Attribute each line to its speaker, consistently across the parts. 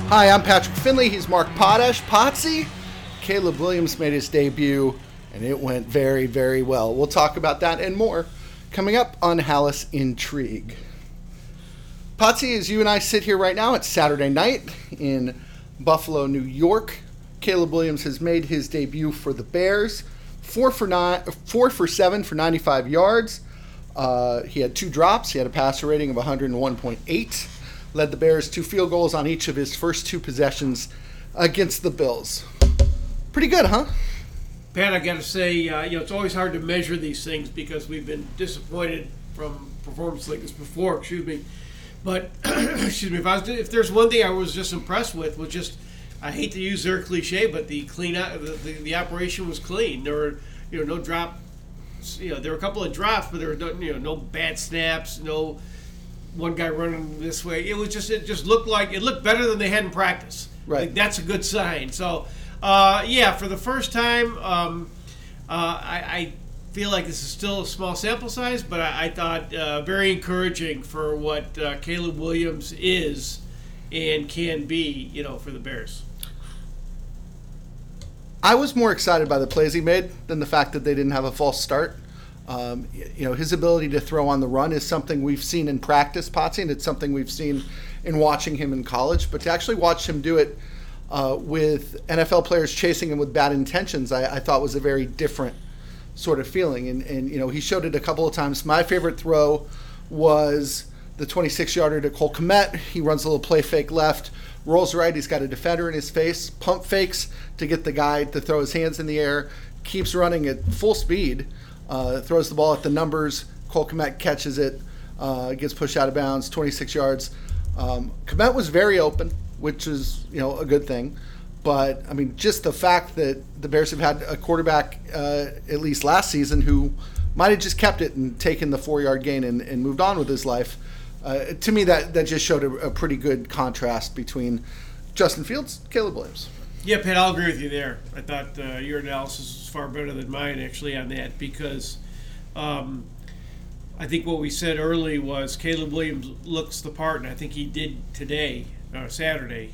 Speaker 1: Hi, I'm Patrick Finley. He's Mark Potash. Potsy, Caleb Williams made his debut, and it went very, very well. We'll talk about that and more coming up on Halas Intrigue. Potsy, as you and I sit here right now, it's Saturday night in Buffalo, New York. Caleb Williams has made his debut for the Bears. 4 for 7 for 95 yards. He had 2 drops. He had a passer rating of 101.8. Led the Bears to field goals on each of his first 2 possessions against the Bills. Pretty good, huh?
Speaker 2: Pat, I got to say, it's always hard to measure these things because we've been disappointed from performances like this before. But if there's one thing I was just impressed with was just, I hate to use their cliche, but the clean out, the operation was clean. There were no drop. There were a couple of drops, but there were no bad snaps, no one guy running this way. It looked better than they had in practice.
Speaker 1: Right.
Speaker 2: Like, that's a good sign. So, for the first time, I feel like this is still a small sample size, but I thought very encouraging for what Caleb Williams is and can be, for the Bears.
Speaker 1: I was more excited by the plays he made than the fact that they didn't have a false start. His ability to throw on the run is something we've seen in practice, Potsy, and it's something we've seen in watching him in college. But to actually watch him do it with NFL players chasing him with bad intentions, I thought was a very different sort of feeling. And he showed it a couple of times. My favorite throw was the 26-yarder to Cole Kmet. He runs a little play fake left, rolls right. He's got a defender in his face, pump fakes to get the guy to throw his hands in the air, keeps running at full speed. Throws the ball at the numbers. Cole Kmet catches it, gets pushed out of bounds, 26 yards. Kmet was very open, which is a good thing. But just the fact that the Bears have had a quarterback, at least last season, who might have just kept it and taken the 4-yard gain and moved on with his life. To me, that just showed a pretty good contrast between Justin Fields, Caleb Williams.
Speaker 2: Yeah, Pat, I'll agree with you there. I thought your analysis was far better than mine, actually, on that, because I think what we said early was Caleb Williams looks the part, and I think he did today, Saturday.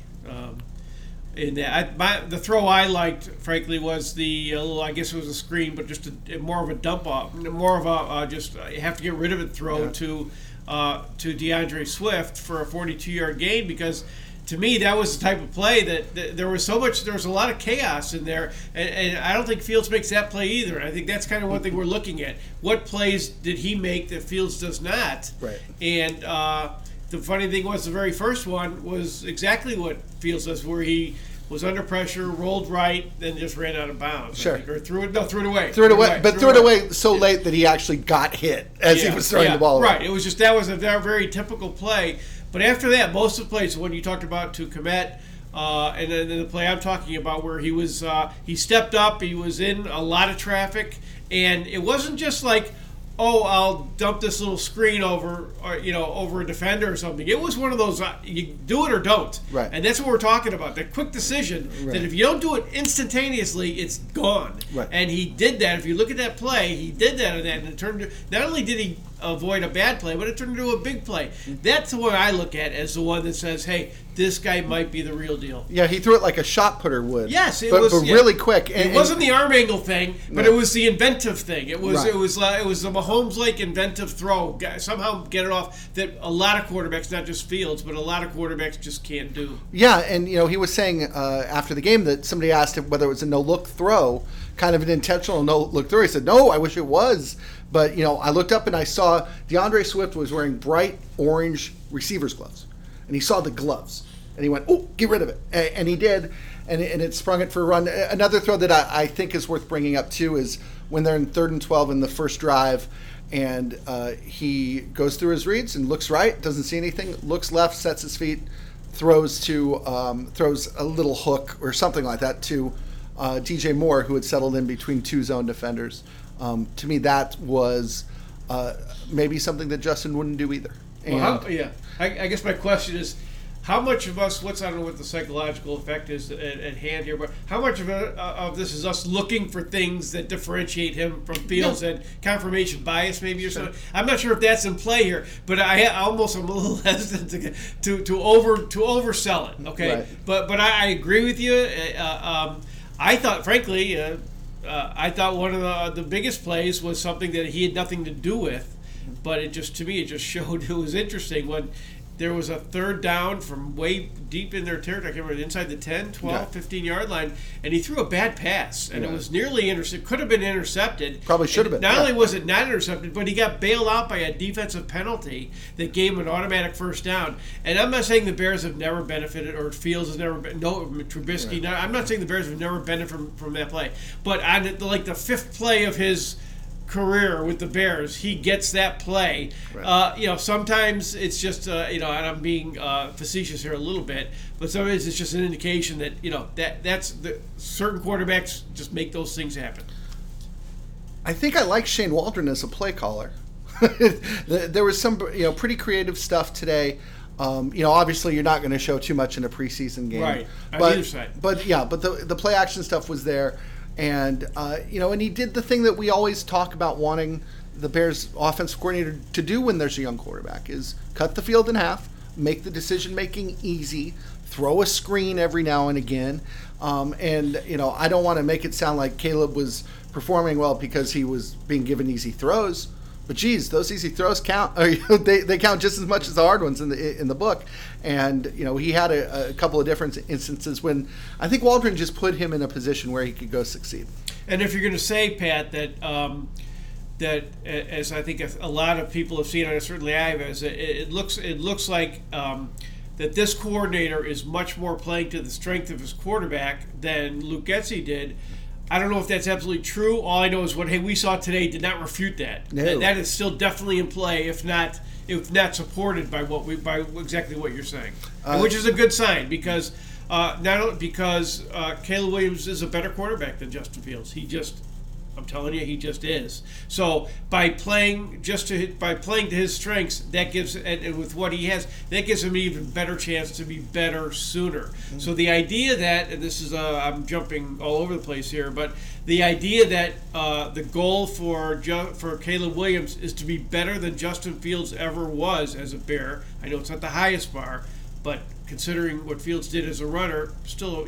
Speaker 2: The throw I liked, frankly, was I guess it was a screen, but just more of a dump off, more of a you have to get rid of it throw to DeAndre Swift for a 42-yard gain, because to me, that was the type of play that there was a lot of chaos in there, and I don't think Fields makes that play either. I think that's kind of one thing we're looking at. What plays did he make that Fields does not?
Speaker 1: Right.
Speaker 2: And the funny thing was the very first one was exactly what Fields does, where he was under pressure, rolled right, then just ran out of bounds.
Speaker 1: Sure.
Speaker 2: Or threw it away.
Speaker 1: Threw it away so late that he actually got hit as he was throwing the ball away.
Speaker 2: Right. It was just, that was a very, very typical play. But after that, most of the plays, when you talked about to Kmet, and then the play I'm talking about where he stepped up, he was in a lot of traffic, and it wasn't just like, I'll dump this little screen over a defender or something. It was one of those, you do it or don't.
Speaker 1: Right.
Speaker 2: And that's what we're talking about, that quick decision, that if you don't do it instantaneously, it's gone.
Speaker 1: Right.
Speaker 2: And he did that. If you look at that play, he did that, and it turned, not only did he avoid a bad play, but it turned into a big play. That's the one I look at as the one that says, hey, this guy might be the real deal.
Speaker 1: Yeah, he threw it like a shot putter would.
Speaker 2: Yes,
Speaker 1: but really quick.
Speaker 2: It wasn't the arm angle thing, but it was the inventive thing. It was
Speaker 1: Right.
Speaker 2: it was the Mahomes-like inventive throw. Somehow get it off that a lot of quarterbacks, not just Fields, but a lot of quarterbacks just can't do.
Speaker 1: Yeah, and he was saying after the game that somebody asked him whether it was a no-look throw, kind of an intentional no-look throw. He said, no, I wish it was. But, I looked up and I saw DeAndre Swift was wearing bright orange receiver's gloves. And he saw the gloves. And he went, get rid of it. And he did. And it sprung it for a run. Another throw that I think is worth bringing up, too, is when they're in 3rd and 12 in the first drive. And he goes through his reads and looks right, doesn't see anything, looks left, sets his feet, throws a little hook or something like that to DJ Moore, who had settled in between 2 zone defenders. To me, that was maybe something that Justin wouldn't do either.
Speaker 2: I guess my question is, how much of us, I don't know what the psychological effect is at hand here, but how much of this is us looking for things that differentiate him from Fields and confirmation bias maybe or something? I'm not sure if that's in play here, but I'm a little hesitant to oversell it. Okay,
Speaker 1: Right.
Speaker 2: but I agree with you. I thought, frankly, I thought one of the biggest plays was something that he had nothing to do with, but it just showed it was interesting when there was a third down from way deep in their territory. I can't remember, inside the 10, 12, 15-yard line, and he threw a bad pass, and it was nearly intercepted. Could have been intercepted.
Speaker 1: Probably should have been.
Speaker 2: Not only was it not intercepted, but he got bailed out by a defensive penalty that gave him an automatic first down. And I'm not saying the Bears have never benefited, or Fields has never been. No, Trubisky.
Speaker 1: Right.
Speaker 2: I'm not saying the Bears have never benefited from that play. But on the fifth play of his career with the Bears, he gets that play.
Speaker 1: Right.
Speaker 2: Sometimes it's just and I'm being facetious here a little bit, but sometimes it's just an indication that that's the certain quarterbacks just make those things happen.
Speaker 1: I think I like Shane Waldron as a play caller. There was some pretty creative stuff today. Obviously you're not going to show too much in a preseason game,
Speaker 2: Right, on
Speaker 1: but,
Speaker 2: either side.
Speaker 1: But the play action stuff was there. And, and he did the thing that we always talk about wanting the Bears offensive coordinator to do when there's a young quarterback is cut the field in half, make the decision-making easy, throw a screen every now and again. I don't want to make it sound like Caleb was performing well because he was being given easy throws. But geez, those easy throws count. They count just as much as the hard ones in the book. And he had a couple of different instances when I think Waldron just put him in a position where he could go succeed.
Speaker 2: And if you're going to say, Pat, that as I think a lot of people have seen, and certainly I have, it looks like that this coordinator is much more playing to the strength of his quarterback than Luke Getsy did. I don't know if that's absolutely true. All I know is what we saw today did not refute that.
Speaker 1: No.
Speaker 2: That is still definitely in play, if not supported by by exactly what you're saying, which is a good sign because not only because Caleb Williams is a better quarterback than Justin Fields. I'm telling you, he just is. So by playing to his strengths, that gives and with what he has, that gives him an even better chance to be better sooner. Mm-hmm. So the idea that, and this is I'm jumping all over the place here, but the idea that the goal for Caleb Williams is to be better than Justin Fields ever was as a Bear. I know it's not the highest bar, but considering what Fields did as a runner, still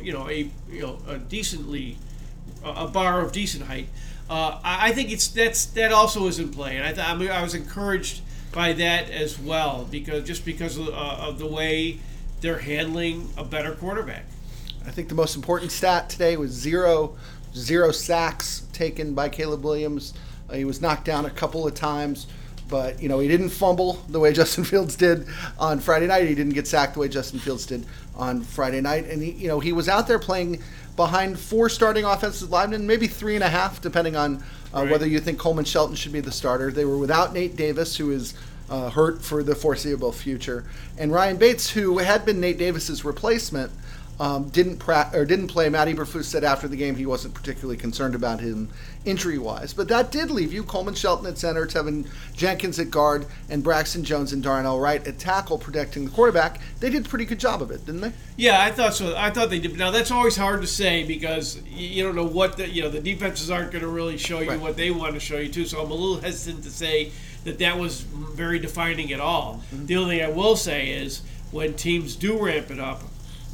Speaker 2: a bar of decent height. I think that also is in play, and I was encouraged by that as well because of the way they're handling a better quarterback.
Speaker 1: I think the most important stat today was zero sacks taken by Caleb Williams. He was knocked down a couple of times, but he didn't fumble the way Justin Fields did on Friday night. He didn't get sacked the way Justin Fields did on Friday night, and he was out there playing behind 4 starting offensive linemen, maybe 3.5, depending on whether you think Coleman Shelton should be the starter. They were without Nate Davis, who is hurt for the foreseeable future, and Ryan Bates, who had been Nate Davis's replacement, didn't play. Matt Eberflus said after the game he wasn't particularly concerned about him injury-wise. But that did leave you Coleman Shelton at center, Tevin Jenkins at guard, and Braxton Jones and Darnell Wright at tackle protecting the quarterback. They did a pretty good job of it, didn't they?
Speaker 2: Yeah, I thought so. I thought they did. Now, that's always hard to say because you don't know what the defenses aren't going to really show you what they want to show you, too. So I'm a little hesitant to say that was very defining at all. Mm-hmm. The only thing I will say is when teams do ramp it up,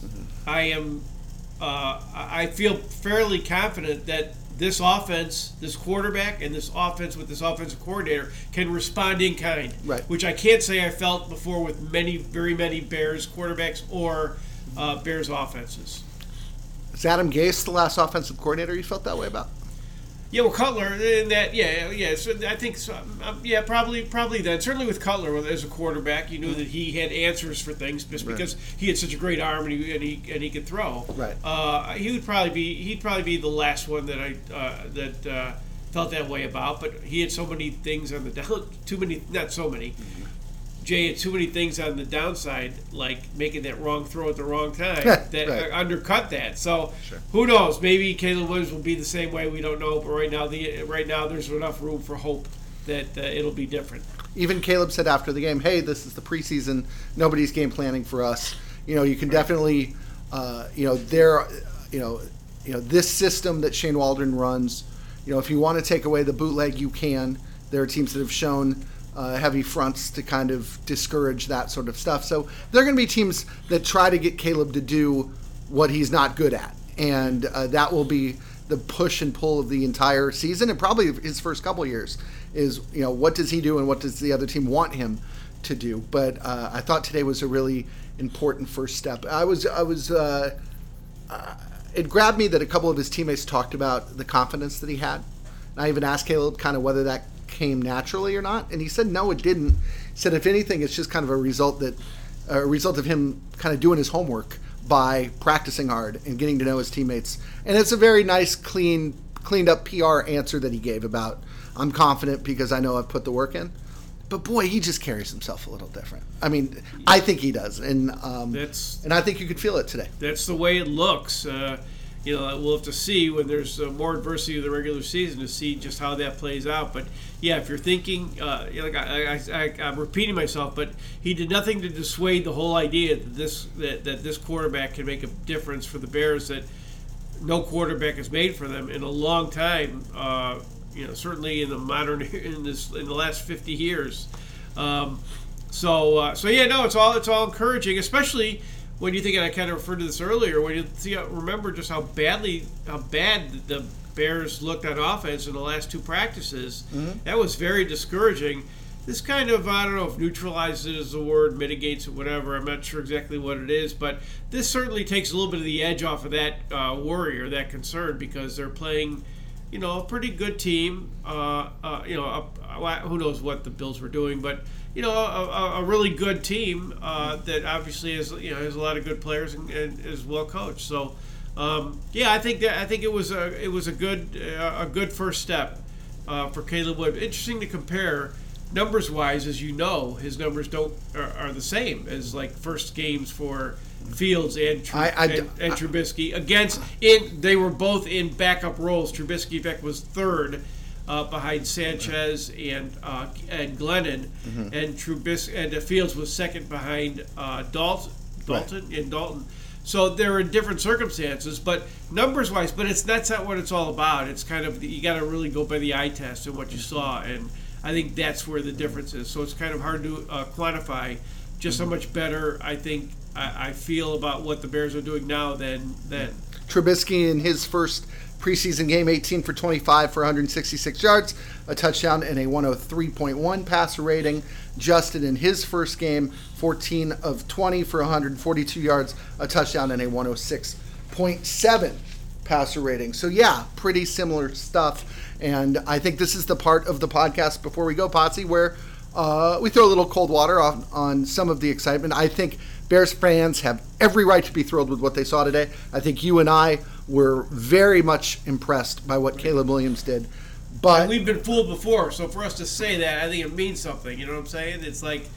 Speaker 2: I feel fairly confident that this offense, this quarterback, and this offense with this offensive coordinator can respond in kind.
Speaker 1: Right.
Speaker 2: Which I can't say I felt before with very many Bears quarterbacks or Bears offenses.
Speaker 1: Is Adam Gase the last offensive coordinator you felt that way about?
Speaker 2: Yeah, well, Cutler, and that, yeah. So I think, probably that. Certainly with Cutler as a quarterback, you knew that he had answers for things just because he had such a great arm and he could throw.
Speaker 1: Right.
Speaker 2: He'd probably be the last one that I felt that way about. But he had so many things on the down, not so many. Mm-hmm. Jay had too many things on the downside, like making that wrong throw at the wrong time, that undercut that. So Who knows? Maybe Caleb Williams will be the same way. We don't know. But right now, there's enough room for hope that it'll be different.
Speaker 1: Even Caleb said after the game, "Hey, this is the preseason. Nobody's game planning for us. You can definitely, this system that Shane Waldron runs, if you want to take away the bootleg, you can. There are teams that have shown heavy fronts to kind of discourage that sort of stuff. So there are going to be teams that try to get Caleb to do what he's not good at. And that will be the push and pull of the entire season, and probably his first couple of years is, what does he do and what does the other team want him to do. But I thought today was a really important first step. It grabbed me that a couple of his teammates talked about the confidence that he had. And I even asked Caleb kind of whether that came naturally or not, and he said no, it didn't. He said if anything, it's just kind of a result of him kind of doing his homework by practicing hard and getting to know his teammates. And it's a very nice, cleaned up PR answer that he gave about, I'm confident because I know I've put the work in. But boy, he just carries himself a little different. I mean, I think he does, and I think you could feel it today.
Speaker 2: That's the way it looks. We'll have to see when there's more adversity of the regular season to see just how that plays out. But yeah, if you're thinking, I'm repeating myself, but he did nothing to dissuade the whole idea that this quarterback can make a difference for the Bears that no quarterback has made for them in a long time. Certainly in the last 50 years. It's all encouraging, especially when you think, and I kind of referred to this earlier, when you remember just how bad the Bears looked on offense in the last two practices. Mm-hmm. That was very discouraging. This kind of, I don't know if neutralizes is the word, mitigates it, whatever. I'm not sure exactly what it is, but this certainly takes a little bit of the edge off of that worry or that concern because they're playing, a pretty good team. Who knows what the Bills were doing, but a really good team that obviously has a lot of good players and is well coached. So I think it was a good first step for Caleb Wood. Interesting to compare numbers wise, as his numbers are the same as like first games for Fields and Trubisky they were both in backup roles. Trubisky, in fact, was third behind Sanchez and Glennon, mm-hmm. and Fields was second behind Dalton. So they're in different circumstances, but numbers wise. But that's not what it's all about. It's kind of you got to really go by the eye test and what you saw, and I think that's where the difference is. So it's kind of hard to quantify just how much better I feel about what the Bears are doing now than then.
Speaker 1: Trubisky in his first preseason game, 18 for 25 for 166 yards, a touchdown, and a 103.1 passer rating. Justin in his first game, 14 of 20 for 142 yards, a touchdown, and a 106.7 passer rating. So yeah, pretty similar stuff. And I think this is the part of the podcast before we go, Potsy, where we throw a little cold water on some of the excitement. I think Bears fans have every right to be thrilled with what they saw today. I think you and I were very much impressed by what Caleb Williams did. But
Speaker 2: and we've been fooled before, so for us to say that, I think it means something. You know what I'm saying? It's like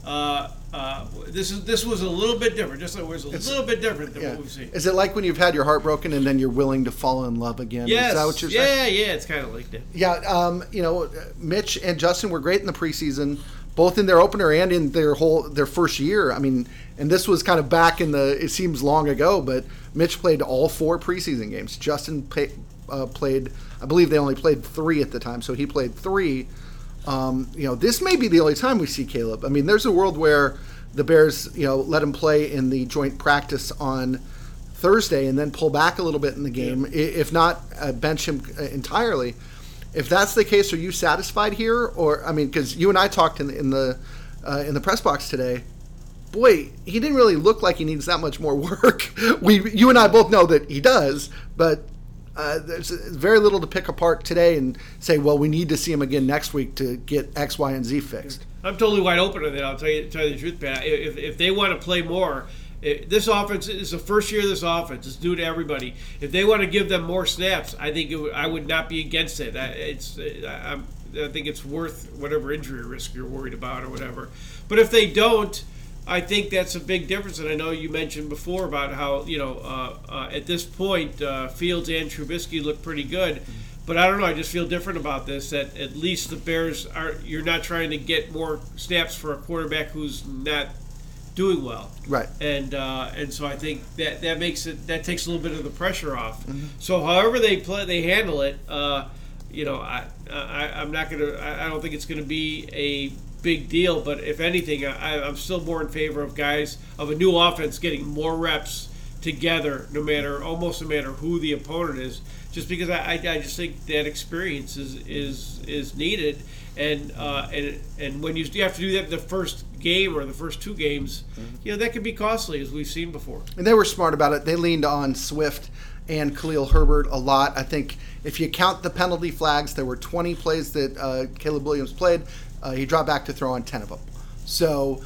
Speaker 2: this was a little bit different. Just like it was a little bit different than what we've seen.
Speaker 1: Is it like when you've had your heart broken and then you're willing to fall in love again?
Speaker 2: Yes.
Speaker 1: Is that what you're saying?
Speaker 2: Yeah, it's kind of like that.
Speaker 1: Yeah, Mitch and Justin were great in the preseason, both in their opener and in their first year. I mean, and this was kind of back it seems long ago, but Mitch played all 4 preseason games. Justin played, I believe they only played 3 at the time, so he played 3. This may be the only time we see Caleb. I mean, there's a world where the Bears, let him play in the joint practice on Thursday and then pull back a little bit in the game. Yeah. If not, bench him entirely. If that's the case, are you satisfied here? Or, I mean, because you and I talked in the press box today. Boy, he didn't really look like he needs that much more work. You and I both know that he does, but there's very little to pick apart today and say, well, we need to see him again next week to get X, Y, and Z fixed.
Speaker 2: I'm totally wide open on that. I'll tell you the truth, Pat. If they want to play more, this offense is the first year of this offense. It's new to everybody. If they want to give them more snaps, I think I would not be against it. I think it's worth whatever injury risk you're worried about or whatever. But if they don't, I think that's a big difference. And I know you mentioned before about how, at this point, Fields and Trubisky look pretty good. But I don't know. I just feel different about this, that at least the Bears you're not trying to get more snaps for a quarterback who's not doing well.
Speaker 1: Right.
Speaker 2: And so I think that takes a little bit of the pressure off. So however they handle it, I'm not gonna. I don't think it's gonna be a big deal. But if anything, I'm still more in favor of guys of a new offense getting more reps together, no matter who the opponent is. Just because I just think that experience is needed, and when you have to do that in the first game or the first two games, that can be costly, as we've seen before.
Speaker 1: And they were smart about it. They leaned on Swift and Khalil Herbert a lot. I think if you count the penalty flags, there were 20 plays that Caleb Williams played. He dropped back to throw on 10 of them. So,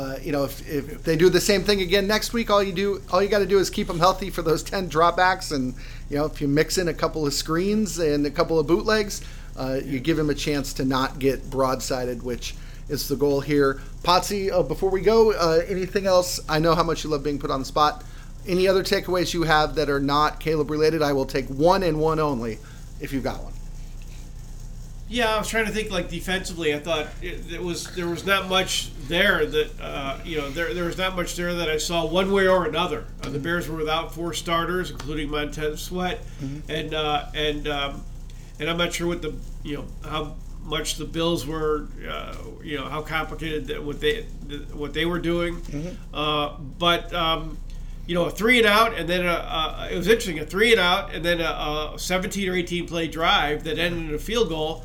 Speaker 1: if they do the same thing again next week, all you got to do is keep them healthy for those 10 dropbacks, and if you mix in a couple of screens and a couple of bootlegs, you give him a chance to not get broadsided, which is the goal here. Potsy, before we go, anything else? I know how much you love being put on the spot. Any other takeaways you have that are not Caleb related? I will take one and one only if you've got one.
Speaker 2: Yeah, I was trying to think, defensively. I thought there was not much there that there was not much there that I saw one way or another. The Bears were without 4 starters, including Montez Sweat, and I'm not sure what how much the Bills were, how complicated what they were doing, but. A 3 and out, and then it was interesting, a 3 and out, and then a 17 or 18 play drive that ended in a field goal.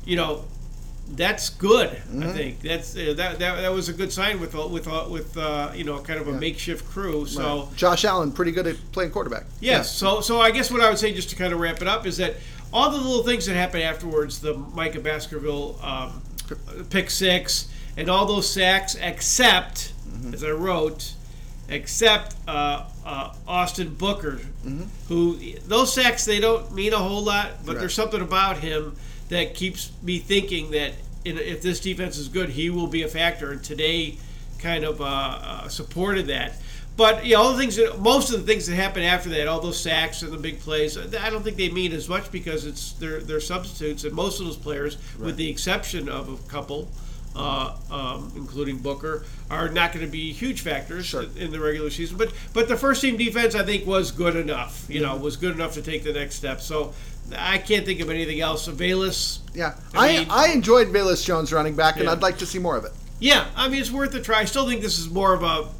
Speaker 2: That's good. I think that's that was a good sign with kind of a makeshift crew. So
Speaker 1: right. Josh Allen, pretty good at playing quarterback.
Speaker 2: Yes. Yeah. So I guess what I would say, just to kind of wrap it up, is that all the little things that happened afterwards, the Micah Baskerville pick 6, and all those sacks, except as I wrote. Except Austin Booker, who those sacks, they don't mean a whole lot, but there's something about him that keeps me thinking that if this defense is good, he will be a factor. And today, kind of supported that. But most of the things that happened after that, all those sacks and the big plays, I don't think they mean as much because they're substitutes, and most of those players, with the exception of a couple. Including Booker, are not going to be huge factors in the regular season. But the first team defense, I think, was good enough. Was good enough to take the next step. So I can't think of anything else. Velus.
Speaker 1: Yeah, I enjoyed Velus Jones running back, and I'd like to see more of it.
Speaker 2: Yeah, I mean, it's worth a try. I still think this is more of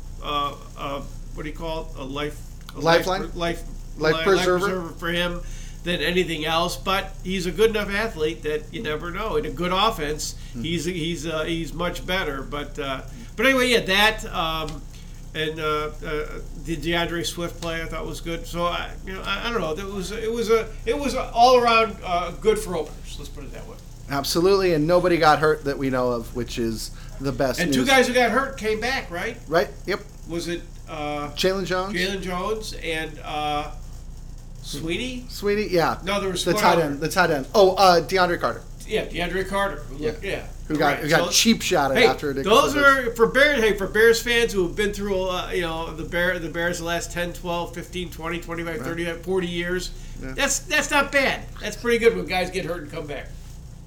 Speaker 2: a what do you call it?
Speaker 1: Lifeline,
Speaker 2: life
Speaker 1: preserver
Speaker 2: for him than anything else, but he's a good enough athlete that you never know. In a good offense, he's much better. But anyway, that and the DeAndre Swift play I thought was good. So I don't know. It was all around good for openers. Let's put it that way.
Speaker 1: Absolutely, and nobody got hurt that we know of, which is the best.
Speaker 2: And
Speaker 1: news.
Speaker 2: 2 guys who got hurt came back, right?
Speaker 1: Right. Yep.
Speaker 2: Was it
Speaker 1: Jalen Jones?
Speaker 2: Jalen Jones and. Sweetie,
Speaker 1: yeah.
Speaker 2: No, there was
Speaker 1: the tight end. Oh, DeAndre Carter.
Speaker 2: Yeah, DeAndre Carter.
Speaker 1: Who got cheap shotted after it.
Speaker 2: Those are for Bears fans who have been through the Bears the last 10, 12, 15, 20, 25, 30, 40 years. Yeah. That's not bad. That's pretty good when guys get hurt and come back.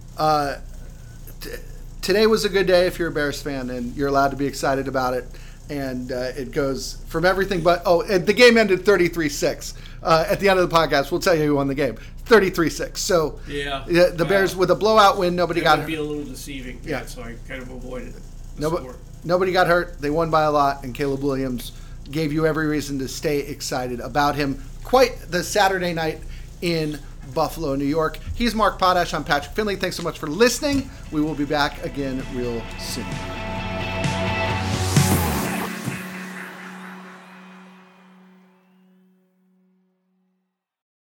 Speaker 1: Today was a good day if you're a Bears fan, and you're allowed to be excited about it. And it goes from everything but the game ended 33-6. At the end of the podcast, we'll tell you who won the game. 33-6. So the Bears with a blowout win, nobody got hurt.
Speaker 2: That would be a little deceiving. Yeah, so I kind of avoided it.
Speaker 1: Nobody got hurt. They won by a lot, and Caleb Williams gave you every reason to stay excited about him. Quite the Saturday night in Buffalo, New York. He's Mark Potash. I'm Patrick Finley. Thanks so much for listening. We will be back again real soon.